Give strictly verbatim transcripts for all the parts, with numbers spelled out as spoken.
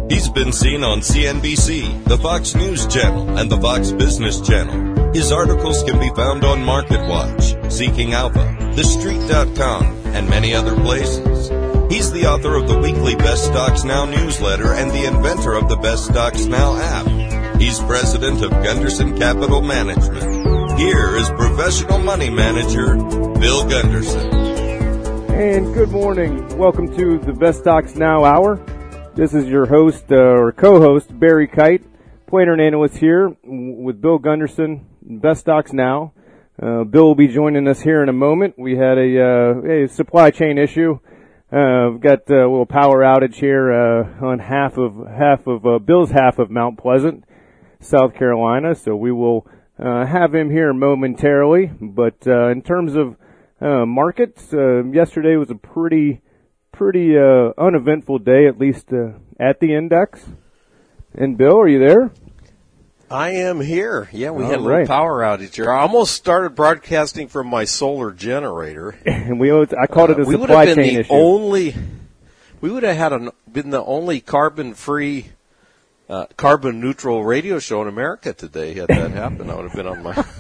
He's been seen on C N B C, the Fox News Channel, and the Fox Business Channel. His articles can be found on MarketWatch, Seeking Alpha, The Street dot com, and many other places. He's the author of the weekly Best Stocks Now newsletter and the inventor of the Best Stocks Now app. He's president of Gunderson Capital Management. Here is professional money manager, Bill Gunderson. And good morning. Welcome to the Best Stocks Now Hour. This is your host, uh, or co-host, Barry Kite, Pointer and Analyst here with Bill Gunderson, Best Stocks Now. Uh, Bill will be joining us here in a moment. We had a, uh, a supply chain issue. Uh, we've got a little power outage here uh, on half of half of uh, Bill's half of Mount Pleasant, South Carolina. So we will uh, have him here momentarily. But uh, in terms of uh, markets, uh, yesterday was a pretty pretty uh, uneventful day, at least uh, at the index. And Bill, are you there? I am here. Yeah, we All had a little right. power outage here. I almost started broadcasting from my solar generator. And we, I called it a uh, we would supply have been chain the issue. Only, we would have had an, been the only carbon-free, uh, carbon-neutral radio show in America today had that happened. I would have been on my.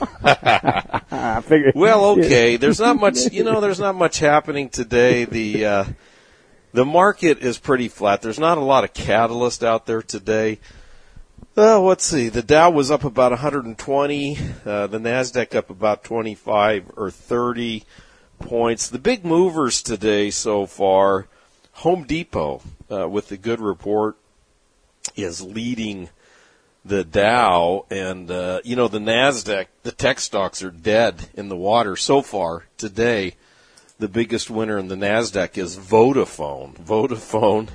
I figured. Well, okay. There's not much. You know, there's not much happening today. The uh, the market is pretty flat. There's not a lot of catalyst out there today. Uh, let's see. The Dow was up about one hundred twenty. Uh, the Nasdaq up about twenty-five or thirty points. The big movers today so far, Home Depot uh, with the good report is leading the Dow, and uh, you know the Nasdaq, the tech stocks are dead in the water so far today. The biggest winner in the Nasdaq is Vodafone. Vodafone.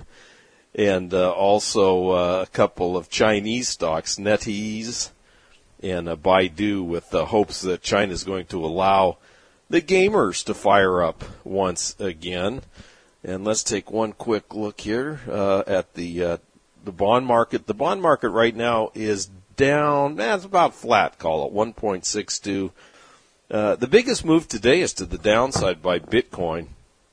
And uh, also uh, a couple of Chinese stocks, NetEase and uh, Baidu, with the hopes that China is going to allow the gamers to fire up once again. And let's take one quick look here uh, at the uh, the bond market. The bond market right now is down. Eh, it's about flat, call it, one point six two. Uh, the biggest move today is to the downside by Bitcoin,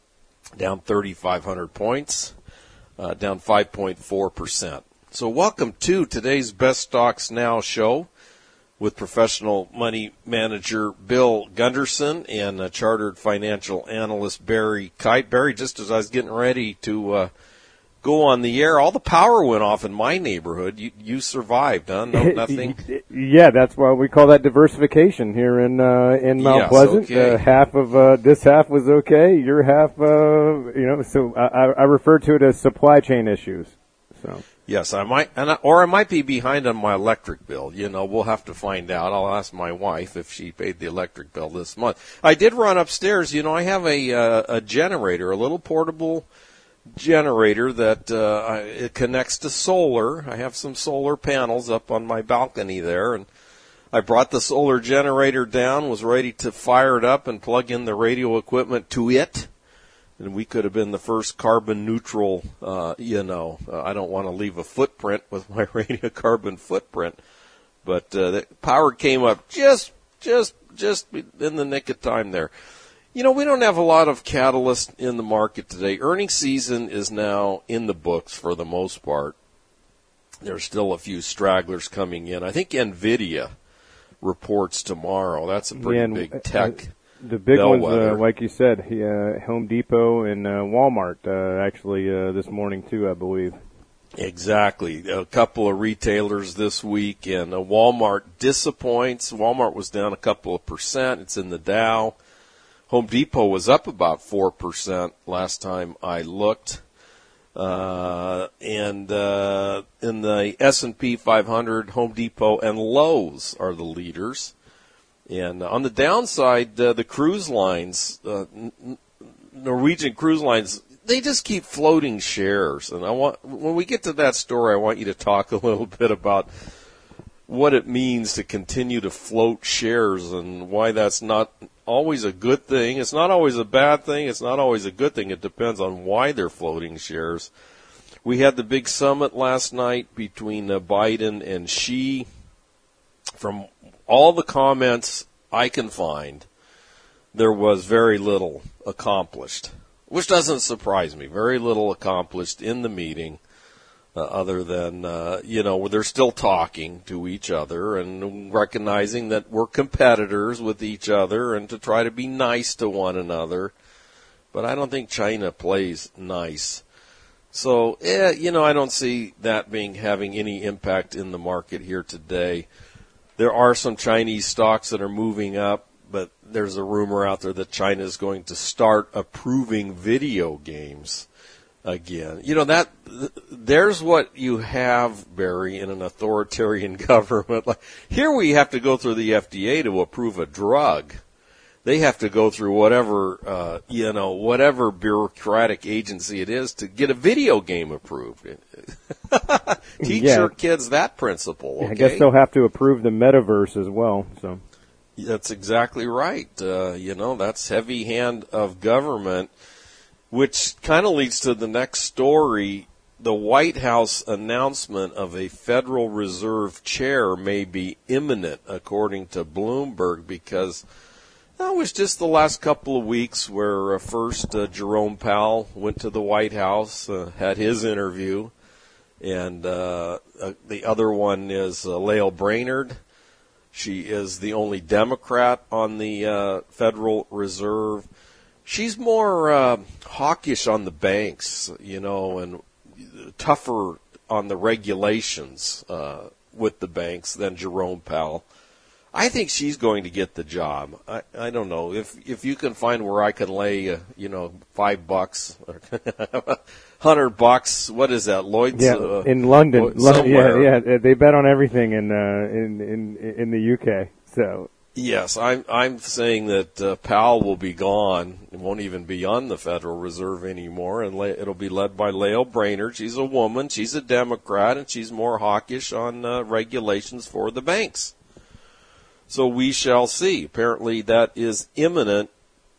down thirty-five hundred points. Uh, down five point four percent. So welcome to today's Best Stocks Now show with professional money manager Bill Gunderson and uh, chartered financial analyst Barry Kite. Barry, just as I was getting ready to uh, go on the air, all the power went off in my neighborhood. You, you survived, huh? No, nothing? Yeah, that's why we call that diversification here in uh, in Mount Yes, Pleasant. okay. Uh, half of uh, this half was okay. Your half, uh, you know. So I, I refer to it as supply chain issues. So Yes, I might, and I, or I might be behind on my electric bill. You know, we'll have to find out. I'll ask my wife if she paid the electric bill this month. I did run upstairs. You know, I have a uh, a generator, a little portable generator that uh, it connects to solar. I have some solar panels up on my balcony there, and I brought the solar generator down, was ready to fire it up and plug in the radio equipment to it, and we could have been the first carbon neutral, uh, you know, uh, I don't want to leave a footprint with my radio carbon footprint, but uh, the power came up just, just, just in the nick of time there. You know, we don't have a lot of catalyst in the market today. Earnings season is now in the books for the most part. There's still a few stragglers coming in. I think NVIDIA reports tomorrow. That's a pretty yeah, and, big tech uh, The big ones, bellwether. uh, like you said, uh, Home Depot and uh, Walmart, uh, actually uh, this morning too, I believe. Exactly. A couple of retailers this week, and uh, Walmart disappoints. Walmart was down a couple of percent. It's in the Dow. Home Depot was up about four percent last time I looked. Uh, and uh, in the S and P five hundred, Home Depot and Lowe's are the leaders. And on the downside, uh, the cruise lines, uh, Norwegian cruise lines, they just keep floating shares. And I want, when we get to that story, I want you to talk a little bit about what it means to continue to float shares and why that's not always a good thing. It's not always a bad thing. It's not always a good thing. It depends on why they're floating shares. We had the big summit last night between uh, Biden and Xi. From all the comments I can find, there was very little accomplished, which doesn't surprise me. Very little accomplished in the meeting. uh, other than, uh, you know, they're still talking to each other and recognizing that we're competitors with each other and to try to be nice to one another. But I don't think China plays nice. So, eh, you know, I don't see that being having any impact in the market here today. There are some Chinese stocks that are moving up, but there's a rumor out there that China is going to start approving video games again. You know, that there's what you have, Barry, in an authoritarian government. Like, here we have to go through the F D A to approve a drug. They have to go through whatever, uh, you know, whatever bureaucratic agency it is to get a video game approved. Teach yeah. your kids that principle. Okay? I guess they'll have to approve the metaverse as well. So that's exactly right. Uh, you know, that's heavy hand of government, which kind of leads to the next story. The White House announcement of a Federal Reserve chair may be imminent, according to Bloomberg, because that was just the last couple of weeks where uh, first uh, Jerome Powell went to the White House, uh, had his interview, and uh, uh, the other one is uh, Lael Brainerd. She is the only Democrat on the uh, Federal Reserve. She's more uh, hawkish on the banks, you know, and tougher on the regulations uh, with the banks than Jerome Powell. I think she's going to get the job. I, I don't know if if you can find where I can lay, uh, you know, five bucks, or hundred bucks. What is that, Lloyd's? Yeah, uh, in London. Somewhere. Yeah, yeah. They bet on everything in uh, in in in the U K. So yes, I'm I'm saying that uh, Powell will be gone. It won't even be on the Federal Reserve anymore, and la- it'll be led by Lael Brainerd. She's a woman. She's a Democrat, and she's more hawkish on uh, regulations for the banks. So we shall see. Apparently that is imminent.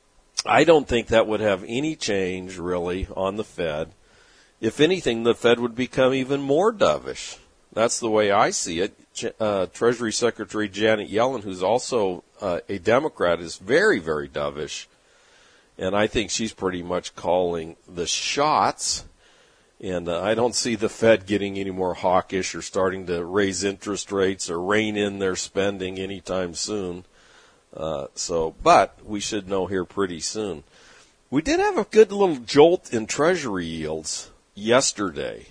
I don't think that would have any change, really, on the Fed. If anything, the Fed would become even more dovish. That's the way I see it. Uh, Treasury Secretary Janet Yellen, who's also uh, a Democrat, is very, very dovish. And I think she's pretty much calling the shots. And uh, I don't see the Fed getting any more hawkish or starting to raise interest rates or rein in their spending anytime soon. Uh, so, but we should know here pretty soon. We did have a good little jolt in Treasury yields yesterday.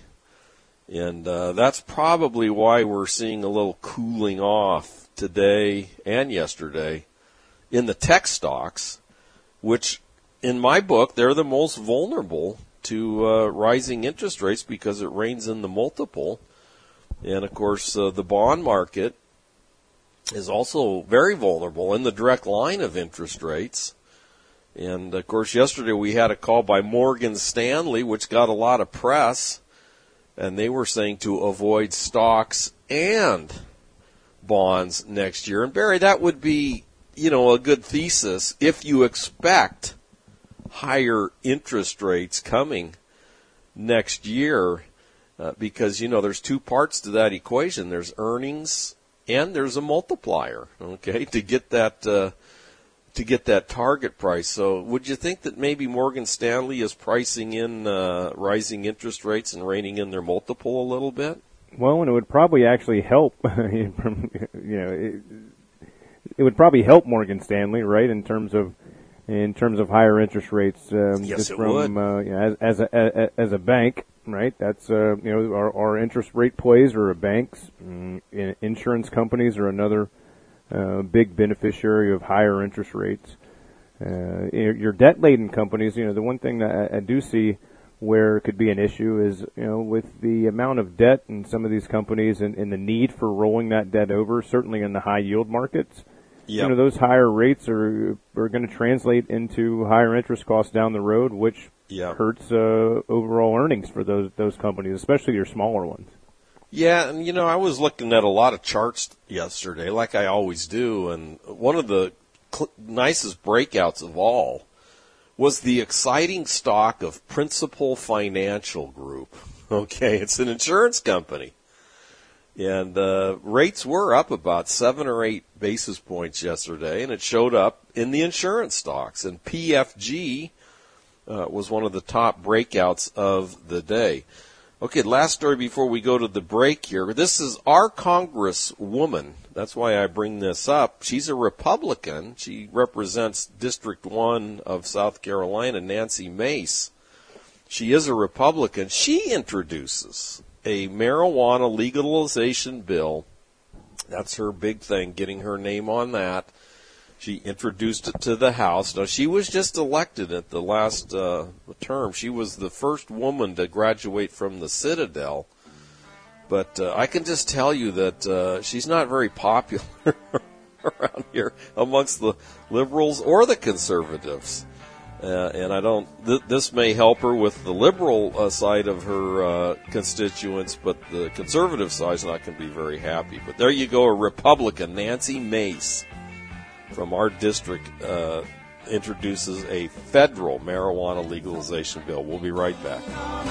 And uh, that's probably why we're seeing a little cooling off today and yesterday in the tech stocks, which in my book, they're the most vulnerable to uh, rising interest rates because it reins in the multiple. And, of course, uh, the bond market is also very vulnerable in the direct line of interest rates. And, of course, yesterday we had a call by Morgan Stanley, which got a lot of press, and they were saying to avoid stocks and bonds next year. And, Barry, that would be, you know, a good thesis if you expect higher interest rates coming next year, uh, because, you know, there's two parts to that equation. There's earnings and there's a multiplier, okay, to get that uh, to get that target price. So would you think that maybe Morgan Stanley is pricing in uh, rising interest rates and reining in their multiple a little bit? Well, and it would probably actually help, you know, it, it would probably help Morgan Stanley, right, in terms of in terms of higher interest rates, um, yes, just it from would. Uh, you know, as, as a as a bank, right? That's uh, you know our, our interest rate plays are banks. Mm, insurance companies are another uh, big beneficiary of higher interest rates. Uh, your, your debt-laden companies, you know, the one thing that I, I do see where it could be an issue is, you know, with the amount of debt in some of these companies and, and the need for rolling that debt over, certainly in the high-yield markets. Yep. You know, those higher rates are are going to translate into higher interest costs down the road, which yep. hurts uh, overall earnings for those those companies, especially your smaller ones. Yeah, and you know, I was looking at a lot of charts yesterday, like I always do, and one of the cl- nicest breakouts of all was the exciting stock of Principal Financial Group. Okay, it's an insurance company. And uh, rates were up about seven or eight basis points yesterday, and it showed up in the insurance stocks. And P F G uh, was one of the top breakouts of the day. Okay, last story before we go to the break here. This is our Congresswoman. That's why I bring this up. She's a Republican. She represents District one of South Carolina, Nancy Mace. She is a Republican. She introduces a marijuana legalization bill. That's her big thing, getting her name on that. She introduced it to the House. Now, she was just elected at the last uh, term. She was the first woman to graduate from the Citadel. But uh, I can just tell you that uh, she's not very popular around here amongst the liberals or the conservatives. Uh, and I don't. Th- this may help her with the liberal uh, side of her uh, constituents, but the conservative side is not going to be very happy. But there you go, a Republican, Nancy Mace, from our district, uh, introduces a federal marijuana legalization bill. We'll be right back.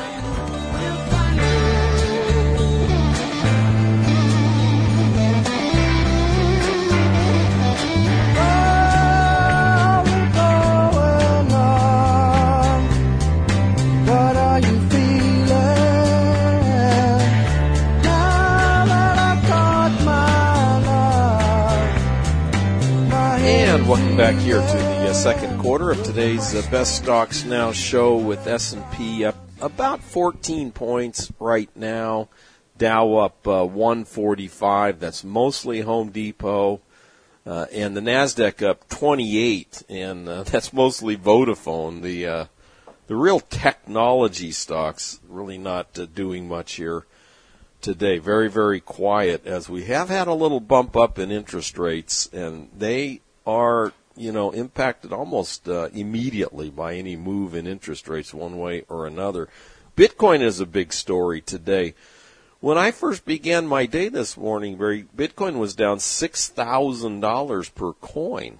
Welcome back here to the uh, second quarter of today's uh, Best Stocks Now show with S and P up about fourteen points right now. Dow up uh, one forty-five. That's mostly Home Depot. Uh, and the NASDAQ up twenty-eight. And uh, that's mostly Vodafone. The uh, the real technology stocks really not uh, doing much here today. Very, very quiet, as we have had a little bump up in interest rates. And they are, you know, impacted almost uh, immediately by any move in interest rates one way or another. Bitcoin is a big story today. When I first began my day this morning, Barry, Bitcoin was down six thousand dollars per coin.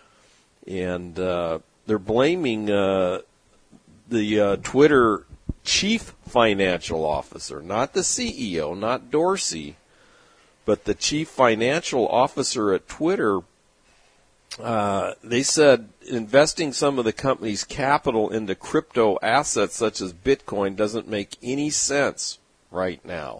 And uh, they're blaming uh, the uh, Twitter chief financial officer, not the C E O, not Dorsey, but the chief financial officer at Twitter. Uh, they said investing some of the company's capital into crypto assets such as Bitcoin doesn't make any sense right now.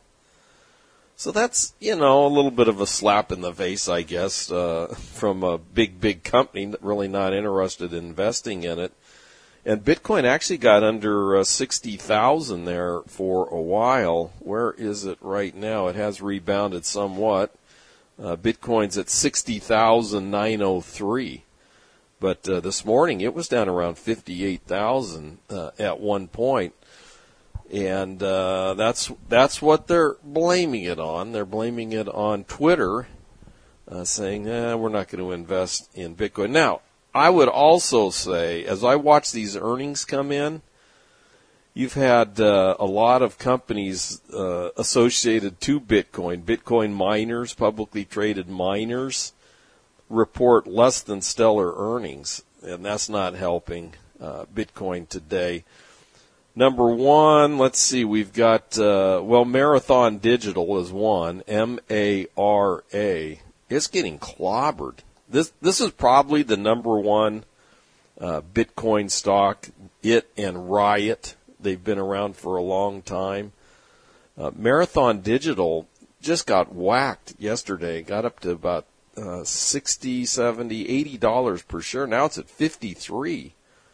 So that's, you know, a little bit of a slap in the face, I guess, uh, from a big, big company really not interested in investing in it. And Bitcoin actually got under uh, sixty thousand there for a while. Where is it right now? It has rebounded somewhat. Uh, Bitcoin's at sixty thousand nine hundred three, but uh, this morning it was down around fifty-eight thousand uh, at one point, and uh, that's that's what they're blaming it on. They're blaming it on Twitter, uh, saying, eh, we're not going to invest in Bitcoin. Now, I would also say, as I watch these earnings come in, you've had uh, a lot of companies uh, associated to Bitcoin, Bitcoin miners, publicly traded miners, report less than stellar earnings, and that's not helping uh, Bitcoin today. Number one, let's see, we've got, uh, well, Marathon Digital is one, M A R A. It's getting clobbered. This this is probably the number one uh, Bitcoin stock, it and Riot. They've been around for a long time. Uh, Marathon Digital just got whacked yesterday. Got up to about uh, sixty, seventy, eighty dollars per share. Now it's at fifty-three.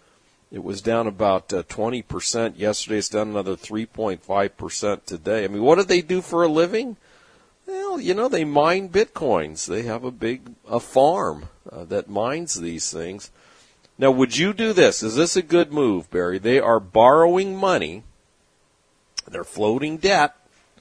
It was down about uh, twenty percent yesterday. It's down another three point five percent today. I mean, what do they do for a living? Well, you know, they mine Bitcoins. They have a big a farm uh, that mines these things. Now, would you do this? Is this a good move, Barry? They are borrowing money. They're floating debt.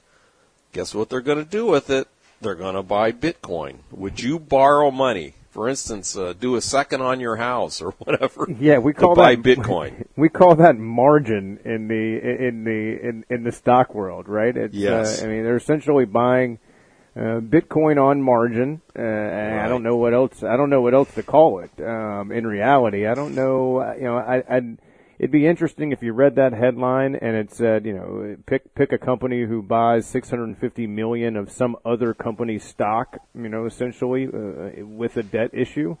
Guess what they're going to do with it? They're going to buy Bitcoin. Would you borrow money? For instance, uh, do a second on your house or whatever. Yeah, we call to buy that Bitcoin. We call that margin in the in the in, in the stock world, right? It's, yes. Uh, I mean, they're essentially buying Uh, Bitcoin on margin. Uh, and right. I don't know what else. I don't know what else to call it. Um, in reality, I don't know. Uh, you know, I, I'd, it'd be interesting if you read that headline and it said, you know, pick pick a company who buys six hundred fifty million of some other company's stock. You know, essentially uh, with a debt issue.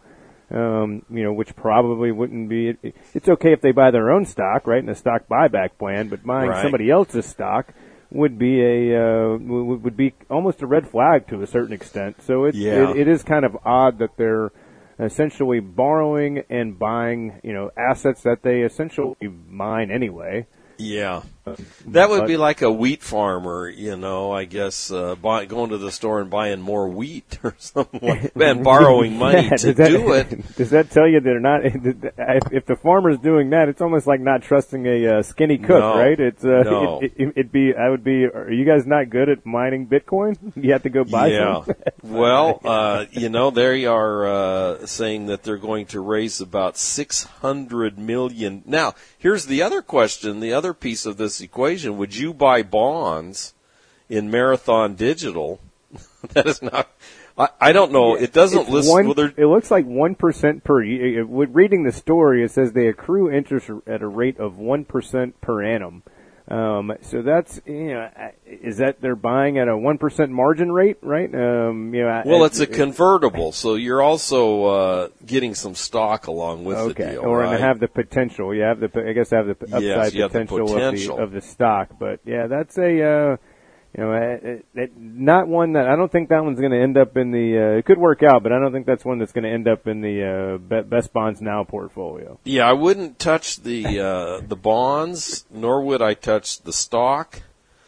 Um, you know, which probably wouldn't be. It, it's okay if they buy their own stock, right, in a stock buyback plan, but buying right. somebody else's stock. would be a uh, would, would be almost a red flag to a certain extent. So it, yeah. it it is kind of odd that they're essentially borrowing and buying, you know, assets that they essentially mine anyway. Yeah, that would but, be like a wheat farmer, you know, I guess, uh, buy, going to the store and buying more wheat or something like that, and borrowing money yeah, to that, do it. Does that tell you they're not, if, if the farmer's doing that, it's almost like not trusting a uh, skinny cook, no, right? It's uh, no. it, it, it'd be, I would be, are you guys not good at mining Bitcoin? You have to go buy yeah. some? Well, uh, you know, they are uh, saying that they're going to raise about six hundred million dollars. Now, here's the other question, the other piece of this equation. Would you buy bonds in Marathon Digital? That is not, I, I don't know. It doesn't list. One, well, it looks like one percent per year. Reading the story, it says they accrue interest at a rate of one percent per annum. Um, so that's, you know, is that they're buying at a one percent margin rate, right? Um, you know, well, it's a convertible, so you're also uh, getting some stock along with okay. the deal, or right? and have the potential. You have the, I guess, have the upside yes, you potential, have the potential. Of, the, of the stock. But yeah, that's a, uh, you know, it, it, not one that I don't think that one's going to end up in the. Uh, it could work out, but I don't think that's one that's going to end up in the uh, Best Bonds Now portfolio. Yeah, I wouldn't touch the uh, the bonds, nor would I touch the stock.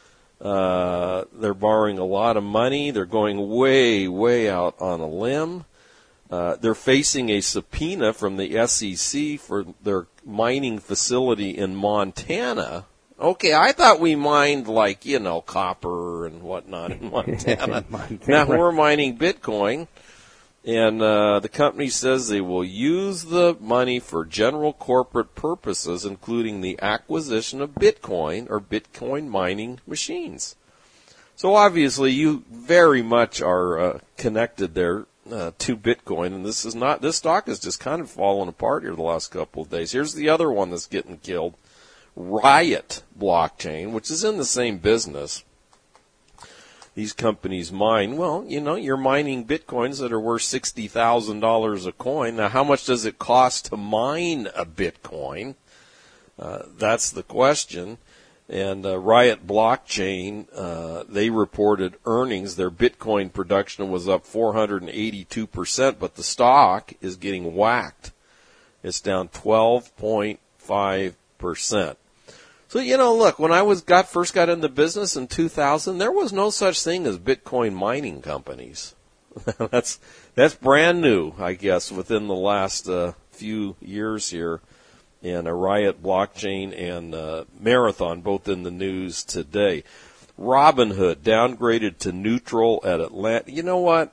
Uh, they're borrowing a lot of money. They're going way, way out on a limb. Uh, they're facing a subpoena from the S E C for their mining facility in Montana. Okay, I thought we mined, like, you know, copper and whatnot in Montana. Montana. Now we're mining Bitcoin. And uh, the company says they will use the money for general corporate purposes, including the acquisition of Bitcoin or Bitcoin mining machines. So obviously you very much are uh, connected there uh, to Bitcoin, and this is not, this stock has just kind of fallen apart here the last couple of days. Here's the other one that's getting killed. Riot Blockchain, which is in the same business. These companies mine, well, you know, you're mining Bitcoins that are worth sixty thousand dollars a coin. Now, how much does it cost to mine a Bitcoin? Uh, that's the question. And uh, Riot Blockchain, uh, they reported earnings. Their Bitcoin production was up four hundred eighty-two percent, but the stock is getting whacked. It's down twelve point five percent. So, you know, look, when I was got first got into business in two thousand, there was no such thing as Bitcoin mining companies. that's that's brand new, I guess, within the last uh, few years here. And a Riot Blockchain and uh, Marathon, both in the news today. Robinhood downgraded to neutral at Atlanta. You know what?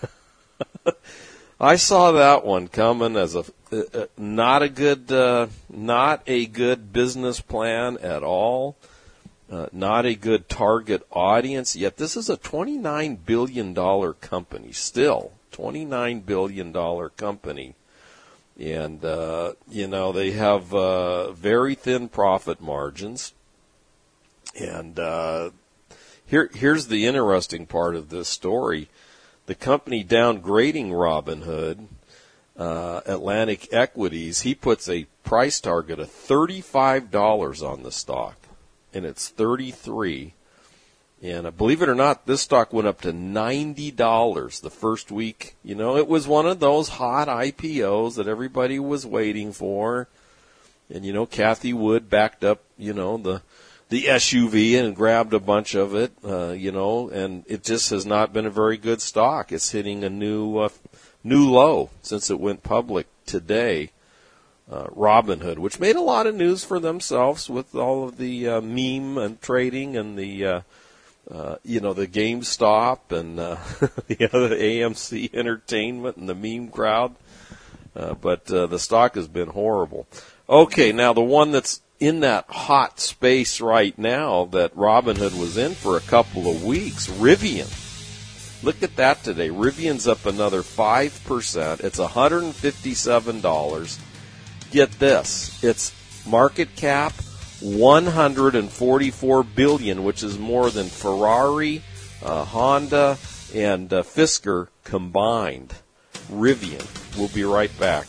I saw that one coming as a uh, not a good uh, not a good business plan at all, uh, not a good target audience. Yet this is a twenty-nine billion dollars company, still twenty-nine billion dollars company, and uh, you know they have uh, very thin profit margins. And uh, here here's the interesting part of this story. The company downgrading Robinhood, uh, Atlantic Equities, he puts a price target of thirty-five dollars on the stock, and it's thirty-three. And uh, believe it or not, this stock went up to ninety dollars the first week. You know, it was one of those hot I P Os that everybody was waiting for. And, you know, Kathy Wood backed up, you know, the the S U V and grabbed a bunch of it, uh, you know, and it just has not been a very good stock. It's hitting a new uh, new low since it went public today. Uh, Robinhood, which made a lot of news for themselves with all of the uh, meme and trading and the, uh, uh, you know, the GameStop and uh, the other A M C Entertainment and the meme crowd. Uh, but uh, the stock has been horrible. Okay, now the one that's in that hot space right now that Robinhood was in for a couple of weeks, Rivian. Look at that today. Rivian's up another five percent. It's one hundred fifty-seven dollars. Get this. Its market cap, one hundred forty-four billion dollars, which is more than Ferrari, uh, Honda, and uh, Fisker combined. Rivian. We'll be right back.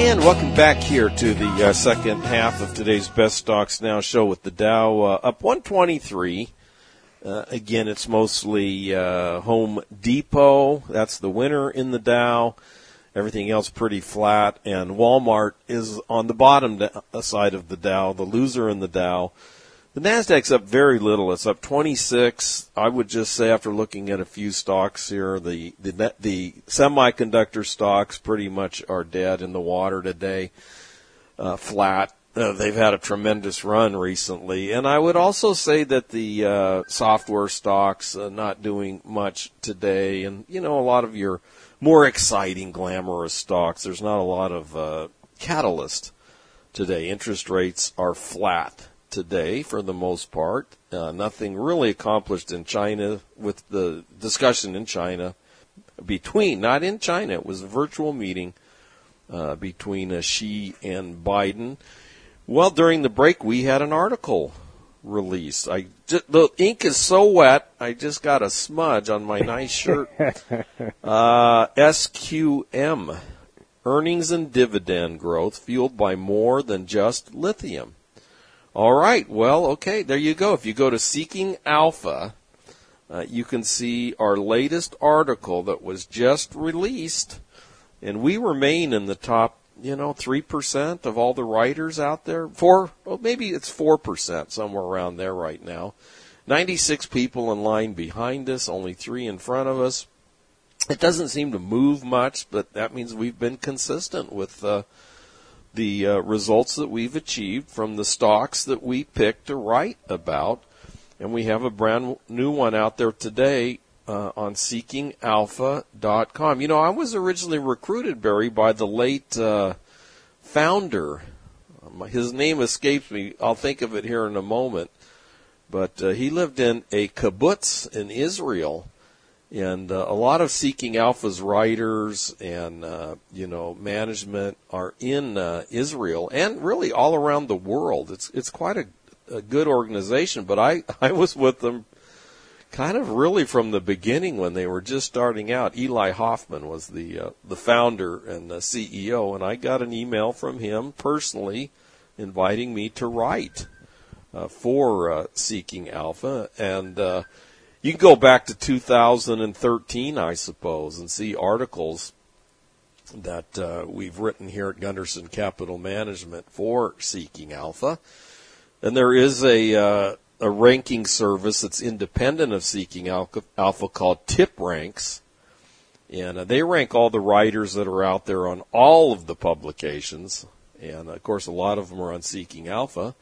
And welcome back here to the uh, second half of today's Best Stocks Now show with the Dow uh, up one twenty-three. Uh, again, it's mostly uh, Home Depot. That's the winner in the Dow. Everything else pretty flat. And Walmart is on the bottom side of the Dow, the loser in the Dow. The NASDAQ's up very little. It's up twenty-six. I would just say, after looking at a few stocks here, the the, the semiconductor stocks pretty much are dead in the water today, uh, flat. Uh, they've had a tremendous run recently. And I would also say that the uh, software stocks uh, not doing much today. And, you know, a lot of your more exciting, glamorous stocks, there's not a lot of uh, catalyst today. Interest rates are flat today for the most part. Uh, nothing really accomplished in China with the discussion in China between, not in China, it was a virtual meeting uh, between uh, Xi and Biden. Well, during the break, we had an article released. I just, the ink is so wet, I just got a smudge on my nice shirt. uh, S Q M, earnings and dividend growth fueled by more than just lithium. All right, well, okay, there you go. If you go to Seeking Alpha, uh, you can see our latest article that was just released, and we remain in the top, you know, three percent of all the writers out there. Four, well, maybe it's four percent, somewhere around there right now. ninety-six people in line behind us, only three in front of us. It doesn't seem to move much, but that means we've been consistent with uh the uh, results that we've achieved from the stocks that we picked to write about. And we have a brand new one out there today uh, on seeking alpha dot com. You know, I was originally recruited, Barry, by the late uh, founder. His name escapes me. I'll think of it here in a moment. But uh, he lived in a kibbutz in Israel. And uh, a lot of Seeking Alpha's writers and, uh, you know, management are in uh, Israel and really all around the world. It's it's quite a, a good organization, but I, I was with them kind of really from the beginning when they were just starting out. Eli Hoffman was the uh, the founder and the C E O, and I got an email from him personally inviting me to write uh, for uh, Seeking Alpha. And uh you can go back to two thousand thirteen, I suppose, and see articles that uh, we've written here at Gunderson Capital Management for Seeking Alpha. And there is a uh, a ranking service that's independent of Seeking Alpha, Alpha called TipRanks. And uh, they rank all the writers that are out there on all of the publications. And, of course, a lot of them are on Seeking Alpha.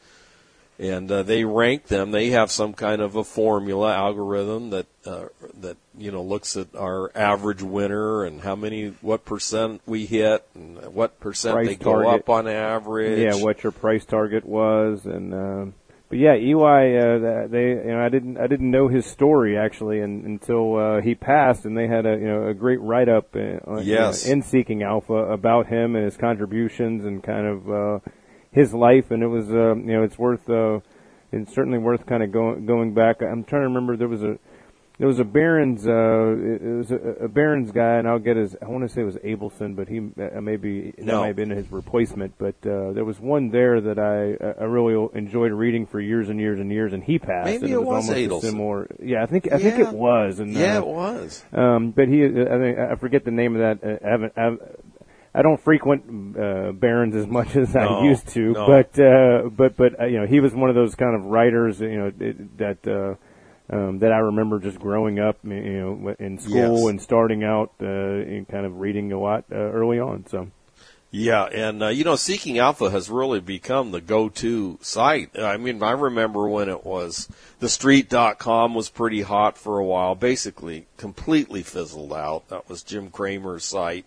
And uh, they rank them. They have some kind of a formula algorithm that uh, that you know looks at our average winner and how many, what percent we hit, and what percent Price they go target. up on average. Yeah, what your price target was, and uh, but yeah, Eli, uh, they you know I didn't I didn't know his story actually and, until uh, he passed, and they had a you know a great write up uh, yes. in Seeking Alpha about him and his contributions and kind of. Uh, his life, and it was, uh, you know, it's worth, uh, it's certainly worth kind of going going back. I'm trying to remember, there was a, there was a Barron's, uh, it was a, a Barron's guy, and I'll get his, I want to say it was Abelson, but he, uh, maybe, no. that might have been his replacement, but, uh, there was one there that I, I really enjoyed reading for years and years and years, and he passed. Maybe and it, it was, was almost Adelson. a similar, yeah, I think, I yeah. think it was. And, yeah, uh, it was. Um, but he, I think, I forget the name of that, I haven't, I've, I don't frequent uh, Barron's as much as no, I used to, no. but uh, but but uh, you know he was one of those kind of writers you know it, that uh, um, that I remember just growing up you know in school yes. and starting out uh, and kind of reading a lot uh, early on. So yeah, and uh, you know Seeking Alpha has really become the go-to site. I mean, I remember when it was the street dot com was pretty hot for a while, basically completely fizzled out. That was Jim Cramer's site.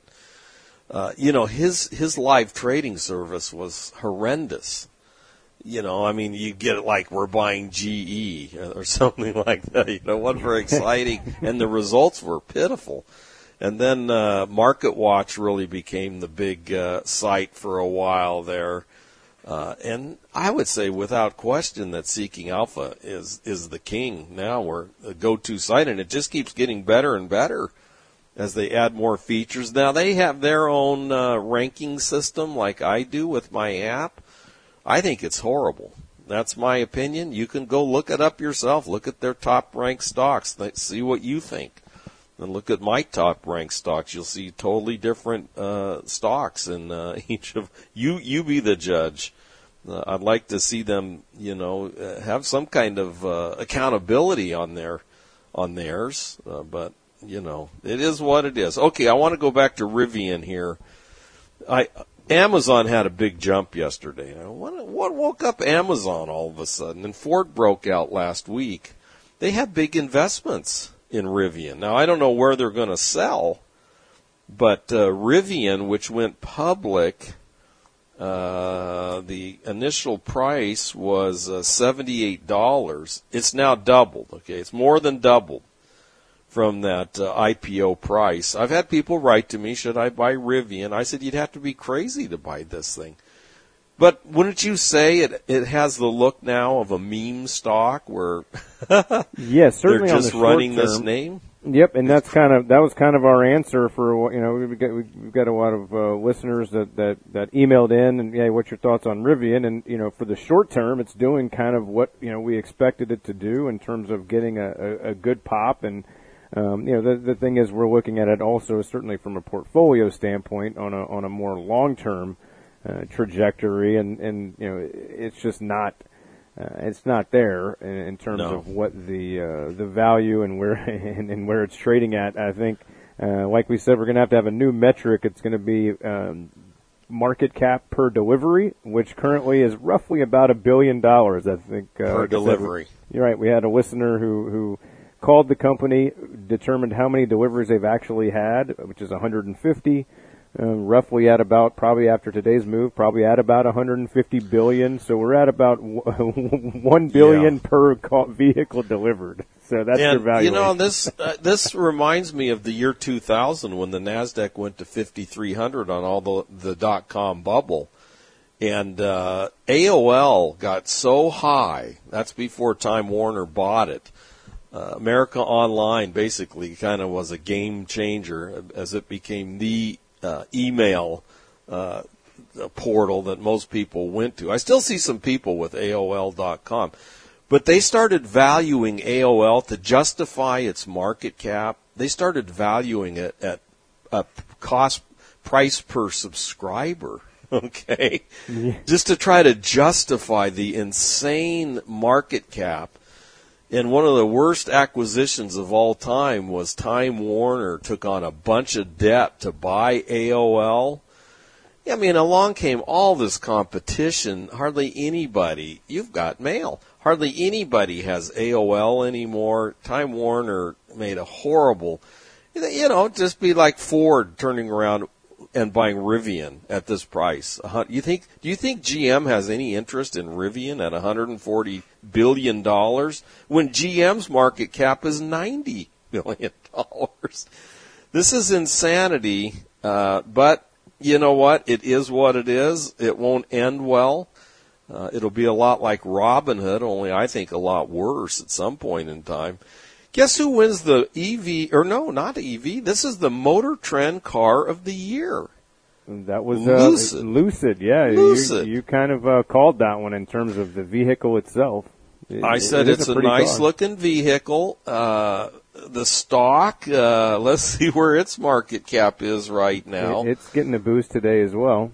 Uh, you know, his his live trading service was horrendous. You know, I mean, you get it like we're buying G E or something like that. You know, wasn't very exciting, and the results were pitiful. And then uh, MarketWatch really became the big uh, site for a while there. Uh, and I would say without question that Seeking Alpha is is the king now, or a go-to site, and it just keeps getting better and better. as they add more features. Now, they have their own uh, ranking system like I do with my app. I think it's horrible. That's my opinion. You can go look it up yourself. Look at their top-ranked stocks. See what you think. And look at my top-ranked stocks. You'll see totally different uh, stocks in uh, each of you. You be the judge. Uh, I'd like to see them, you know, uh, have some kind of uh, accountability on their on theirs. Uh, but you know, it is what it is. Okay, I want to go back to Rivian here. I Amazon had a big jump yesterday. What, what woke up Amazon all of a sudden? And Ford broke out last week. They have big investments in Rivian. Now, I don't know where they're going to sell, but uh, Rivian, which went public, uh, the initial price was uh, seventy-eight dollars. It's now doubled, okay? It's more than doubled from that uh, I P O price. I've had people write to me, should I buy Rivian? I said, you'd have to be crazy to buy this thing. But wouldn't you say it it has the look now of a meme stock where yes, certainly they're just on the running short term. this name? Yep, and that's kind of that was kind of our answer for, you know, we've got we've got a lot of uh, listeners that, that that emailed in and, yeah, what's your thoughts on Rivian? And, you know, for the short term, it's doing kind of what, you know, we expected it to do in terms of getting a, a, a good pop. And um, you know, the the thing is, we're looking at it also certainly from a portfolio standpoint on a on a more long term uh, trajectory, and and you know, it's just not. Uh, it's not there in, in terms no. of what the uh, the value and where and, and where it's trading at. I think, uh, like we said, we're going to have to have a new metric. It's going to be um, market cap per delivery, which currently is roughly about a billion dollars. I think uh, per like delivery. I said, you're right. We had a listener who who called the company, determined how many deliveries they've actually had, which is one hundred fifty. Um, roughly at about, probably after today's move, probably at about one hundred fifty billion. So we're at about one billion yeah. per ca- vehicle delivered. So that's and, your valuation. You know, this uh, this reminds me of the year two thousand when the Nasdaq went to fifty-three hundred on all the the dot com bubble, and uh, A O L got so high. That's before Time Warner bought it. Uh, America Online basically kind of was a game changer as it became the Uh, email uh, portal that most people went to. I still see some people with A O L dot com, but they started valuing A O L to justify its market cap. They started valuing it at a cost price per subscriber, okay, yeah. just to try to justify the insane market cap. And one of the worst acquisitions of all time was Time Warner took on a bunch of debt to buy A O L. I mean, along came all this competition. Hardly anybody, you've got mail, hardly anybody has A O L anymore. Time Warner made a horrible, you know, just be like Ford turning around and buying Rivian at this price. You think? Do you think G M has any interest in Rivian at one hundred forty billion dollars when G M's market cap is ninety billion dollars? This is insanity. Uh, but you know what? It is what it is. It won't end well. Uh, it'll be a lot like Robinhood, only I think a lot worse at some point in time. Guess who wins the E V, or no, not E V, this is the Motor Trend Car of the Year. That was uh, Lucid. Lucid, yeah. Lucid. You, you kind of uh, called that one in terms of the vehicle itself. It, I said it it's a, a nice car. Looking vehicle. Uh, the stock, uh, let's see where its market cap is right now. It, it's getting a boost today as well.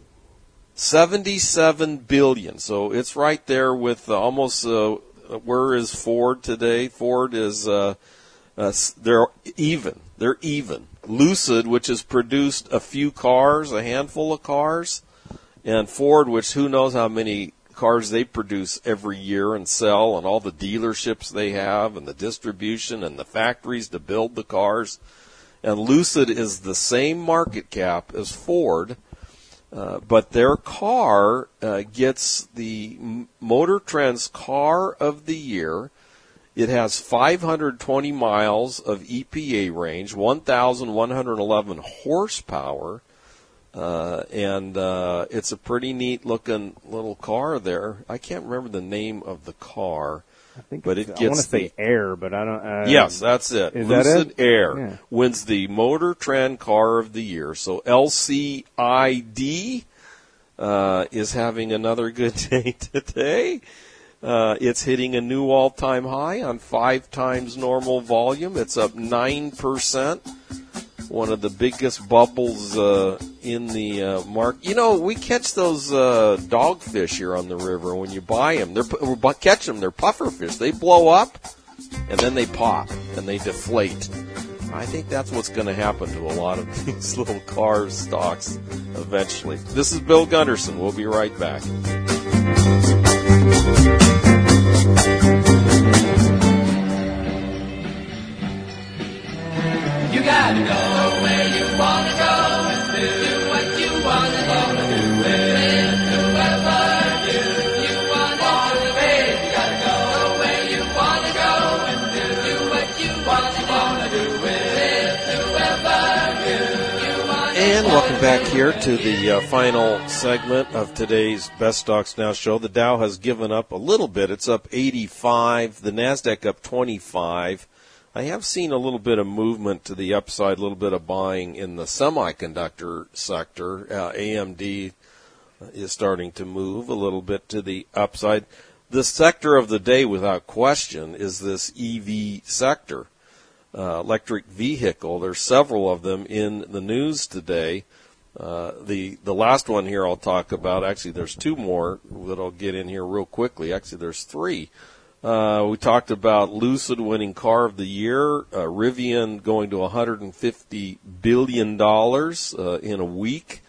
seventy-seven billion dollars. So it's right there with uh, almost, uh, where is Ford today? Ford is, uh, uh, they're even. They're even. Lucid, which has produced a few cars, a handful of cars, and Ford, which who knows how many cars they produce every year and sell, and all the dealerships they have, and the distribution, and the factories to build the cars. And Lucid is the same market cap as Ford, uh, but their car uh, gets the Motor Trend's Car of the Year. It has five hundred twenty miles of E P A range, one thousand one hundred eleven horsepower, uh, and uh, it's a pretty neat-looking little car there. I can't remember the name of the car, I think but it's, it I want gets to say the Air, but I don't. Uh, yes, that's it. Is that Lucid it? Air Yeah. wins the Motor Trend Car of the Year. So L C I D uh, is having another good day today. Uh, it's hitting a new all-time high on five times normal volume. It's up nine percent. One of the biggest bubbles uh, in the uh, market. You know, we catch those uh, dogfish here on the river when you buy them. They're, we catch them. They're puffer fish. They blow up, and then they pop, and they deflate. I think that's what's going to happen to a lot of these little car stocks eventually. This is Bill Gunderson. We'll be right back. You gotta go where you wanna go and do what you wanna do and do whatever you, you wanna do. Hey, you gotta go where you wanna go and do, do what you wanna, wanna do and do whatever you, you wanna. And welcome back here to the uh, final segment of today's Best Stocks Now show. The Dow has given up a little bit. It's up eighty-five. The NASDAQ up twenty-five. I have seen a little bit of movement to the upside, a little bit of buying in the semiconductor sector. Uh, A M D is starting to move a little bit to the upside. The sector of the day, without question, is this E V sector, uh, electric vehicle. There's several of them in the news today. Uh, the the last one here I'll talk about, actually there's two more that I'll get in here real quickly. Actually, there's three. Uh, we talked about Lucid winning Car of the Year, uh, Rivian going to one hundred fifty billion dollars uh, in a week.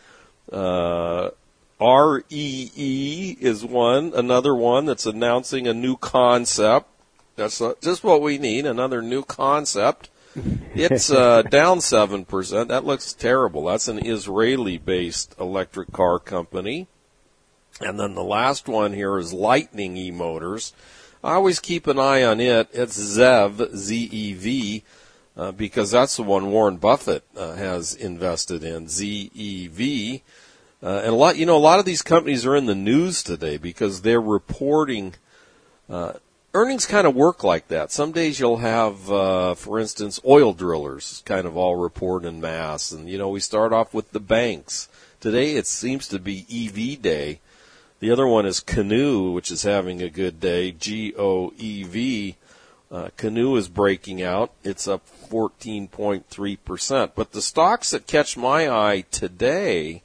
Uh, R E E is one, another one that's announcing a new concept. That's uh, just what we need, another new concept. It's uh, down seven percent. That looks terrible. That's an Israeli-based electric car company. And then the last one here is Lightning eMotors. I always keep an eye on it. It's ZEV, Z E V, uh, because that's the one Warren Buffett uh, has invested in, Z E V. Uh, and a lot, you know, a lot of these companies are in the news today because they're reporting. Uh, earnings kind of work like that. Some days you'll have, uh, for instance, oil drillers kind of all report en masse, and you know we start off with the banks. Today it seems to be E V day. The other one is Canoe, which is having a good day, G O E V. Uh, Canoe is breaking out. It's up fourteen point three percent. But the stocks that catch my eye today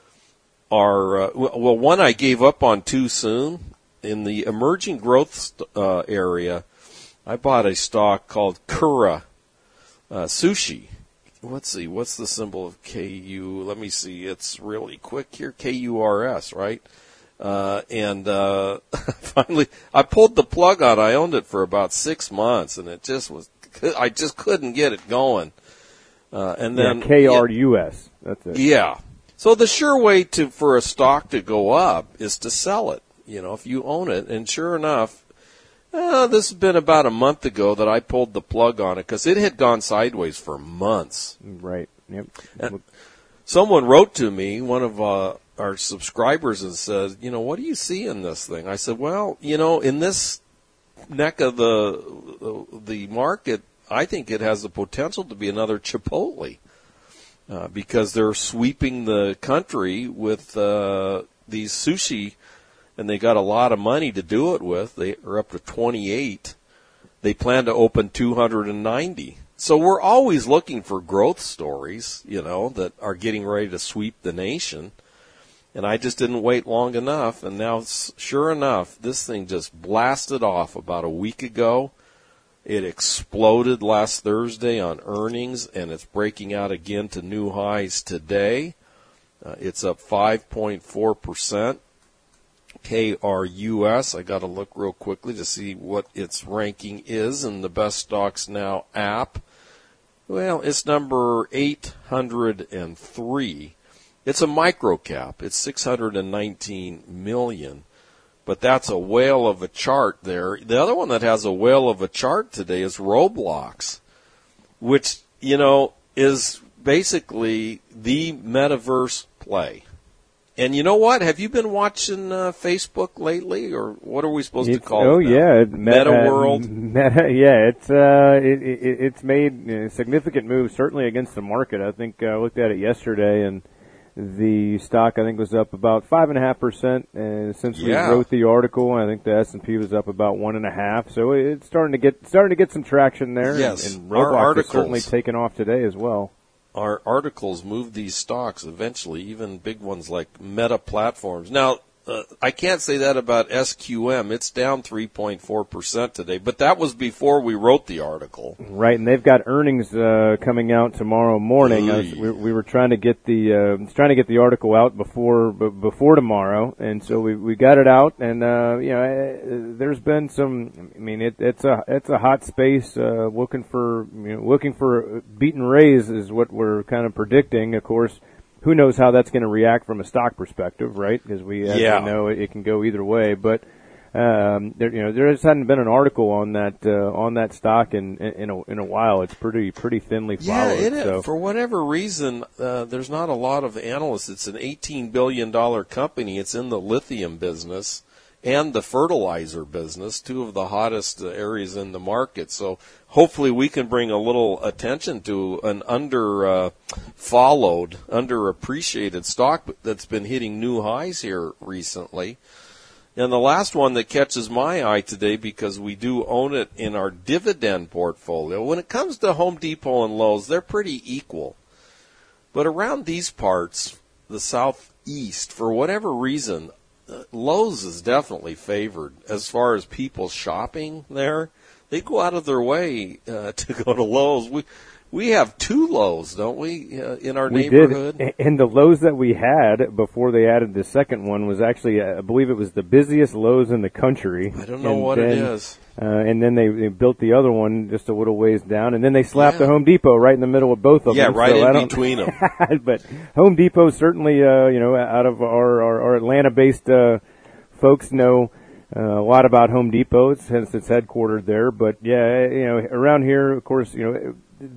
are, uh, well, one I gave up on too soon. In the emerging growth uh, area, I bought a stock called Kura uh, Sushi. Let's see, what's the symbol of K U? Let me see, it's really quick here, K U R S, right? Uh, and, uh, finally, I pulled the plug on. I owned it for about six months and it just was, I just couldn't get it going. Uh, and then. Yeah, K R U S. That's it. Yeah. So the sure way to, for a stock to go up is to sell it, you know, if you own it. And sure enough, uh, this has been about a month ago that I pulled the plug on it because it had gone sideways for months. Right. Yep. And someone wrote to me, one of, uh, our subscribers, and said, you know, what do you see in this thing? I said, well, you know, in this neck of the the market, I think it has the potential to be another Chipotle uh, because they're sweeping the country with uh, these sushi, and they got a lot of money to do it with. They are up to twenty-eight. They plan to open two hundred ninety. So we're always looking for growth stories, you know, that are getting ready to sweep the nation. And I just didn't wait long enough, and now, sure enough, this thing just blasted off about a week ago. It exploded last Thursday on earnings, and it's breaking out again to new highs today. Uh, it's up five point four percent. K R U S, I got to look real quickly to see what its ranking is in the Best Stocks Now app. Well, it's number eight hundred three. It's a micro cap. It's six hundred nineteen million, but that's a whale of a chart there. The other one that has a whale of a chart today is Roblox, which, you know, is basically the metaverse play. And you know what? Have you been watching uh, Facebook lately, or what are we supposed it's, to call oh, it? Oh yeah, Meta, Meta World. Meta, yeah, it's uh, it, it, it's made you know, significant moves, certainly against the market. I think uh, I looked at it yesterday, and the stock I think was up about five and a half percent, and since yeah. we wrote the article, I think the S and P was up about one and a half. So it's starting to get starting to get some traction there. Yes, and, and our Roblox articles is certainly taken off today as well. Our articles move these stocks eventually, even big ones like Meta Platforms. Now, uh, I can't say that about S Q M. It's down three point four percent today, but that was before we wrote the article. Right, and they've got earnings uh, coming out tomorrow morning. I was, we, we were trying to get the uh, trying to get the article out before b- before tomorrow, and so we we got it out. And uh, you know, there's been some. I mean, it, it's a it's a hot space. Uh, looking for you know, looking for beat and raise is what we're kind of predicting. Of course. Who knows how that's going to react from a stock perspective, right? Because we, as yeah. we know, it, it can go either way. But um, there, you know, there just hadn't been an article on that uh, on that stock in in a, in a while. It's pretty pretty thinly followed. Yeah, it so. is. For whatever reason, uh, there's not a lot of analysts. It's an eighteen billion dollars company. It's in the lithium business and the fertilizer business, two of the hottest uh, areas in the market. So hopefully we can bring a little attention to an under uh, followed, underappreciated stock that's been hitting new highs here recently. And the last one that catches my eye today, because we do own it in our dividend portfolio, when it comes to Home Depot and Lowe's, they're pretty equal. But around these parts, the southeast, for whatever reason, Uh, Lowe's is definitely favored as far as people shopping there. They go out of their way uh, to go to Lowe's. We we have two Lowe's, don't we, uh, in our we neighborhood? Did. And the Lowe's that we had before they added the second one was actually, uh, I believe it was the busiest Lowe's in the country. I don't know and what then, it is. Uh, and then they, they built the other one just a little ways down, and then they slapped Yeah. the Home Depot right in the middle of both of Yeah, them. right so in I don't, between them. But Home Depot certainly, uh, you know, out of our, our, our Atlanta-based uh, folks know uh, a lot about Home Depot since it's headquartered there. But yeah, you know, around here, of course, you know,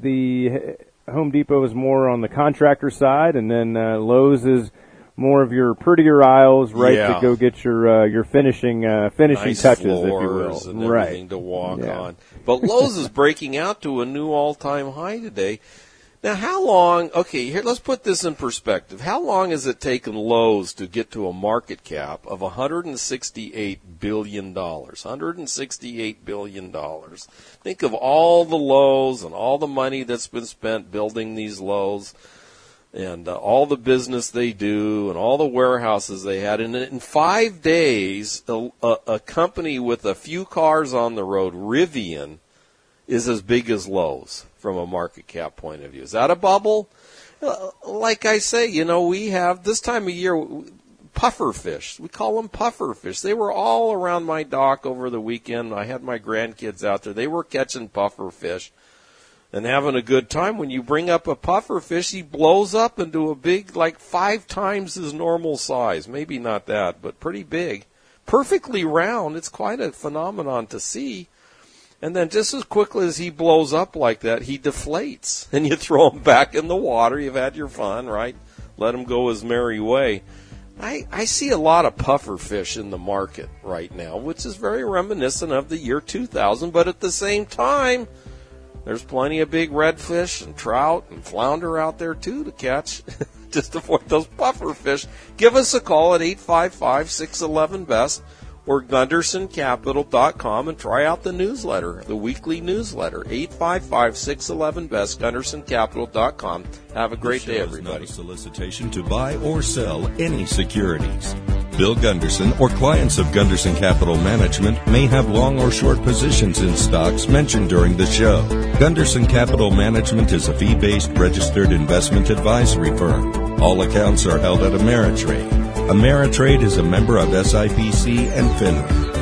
the Home Depot is more on the contractor side, and then uh, Lowe's is more of your prettier aisles, right, Yeah. to go get your uh, your finishing uh, finishing Nice touches, if you floors will, and right? everything to walk Yeah. on. But Lowe's is breaking out to a new all-time high today. Now, how long, okay, here, let's put this in perspective. How long has it taken Lowe's to get to a market cap of one hundred sixty-eight billion dollars? one hundred sixty-eight billion dollars. Think of all the Lowe's and all the money that's been spent building these Lowe's and uh, all the business they do and all the warehouses they had. And in five days, a, a, a company with a few cars on the road, Rivian, is as big as Lowe's from a market cap point of view. Is that a bubble? Uh, like I say, you know, we have this time of year puffer fish. We call them puffer fish. They were all around my dock over the weekend. I had my grandkids out there. They were catching puffer fish and having a good time. When you bring up a puffer fish, he blows up into a big, like five times his normal size. Maybe not that, but pretty big. Perfectly round. It's quite a phenomenon to see. And then just as quickly as he blows up like that, he deflates. And you throw him back in the water. You've had your fun, right? Let him go his merry way. I, I see a lot of puffer fish in the market right now, which is very reminiscent of the year two thousand. But at the same time, there's plenty of big redfish and trout and flounder out there, too, to catch. Just avoid those puffer fish. Give us a call at eight five five, six one one, B E S T or Gunderson Capital dot com and try out the newsletter, the weekly newsletter. eight five five, six one one, B E S T, Gunderson Capital dot com. Have a great day, everybody. This show is not a solicitation to buy or sell any securities. Bill Gunderson or clients of Gunderson Capital Management may have long or short positions in stocks mentioned during the show. Gunderson Capital Management is a fee-based registered investment advisory firm. All accounts are held at Ameritrade. Ameritrade is a member of S I P C and FINRA.